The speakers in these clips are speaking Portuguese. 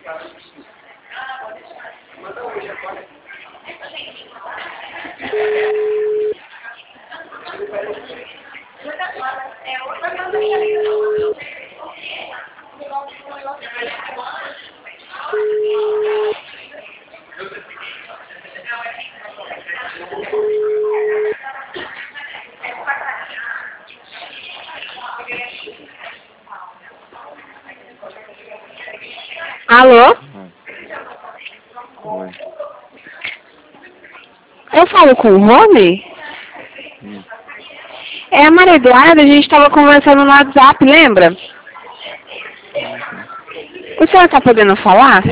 Alô? Oi. Eu falo com o Rony? É a Maria Eduarda, a gente estava conversando no WhatsApp, lembra? O senhor está podendo falar?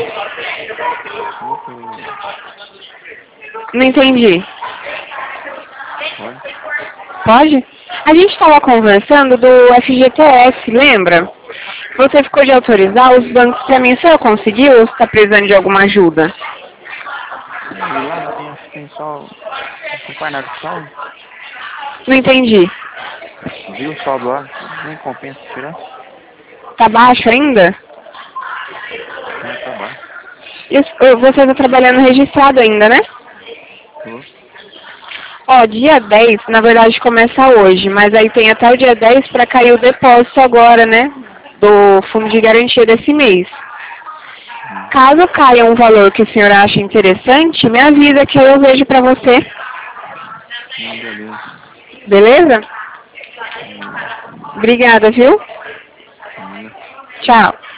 Não entendi. Pode? Pode? A gente estava conversando do FGTS, lembra? Você ficou de autorizar os bancos para mim. O senhor conseguiu ou está precisando de alguma ajuda? E lá tem, acho que tem só. Não faz nada que saldo. Não entendi. Viu o saldo lá? Nem compensa tirar. Tá baixo ainda? Tá baixo. Você está trabalhando registrado ainda, né? Tô. Ó, dia 10, na verdade começa hoje, mas aí tem até o dia 10 para cair o depósito agora, né? Do fundo de garantia desse mês. Caso caia um valor que o senhor acha interessante, me avisa que eu vejo para você. Não, beleza. Beleza? Beleza. Obrigada, viu? Nada. Tchau.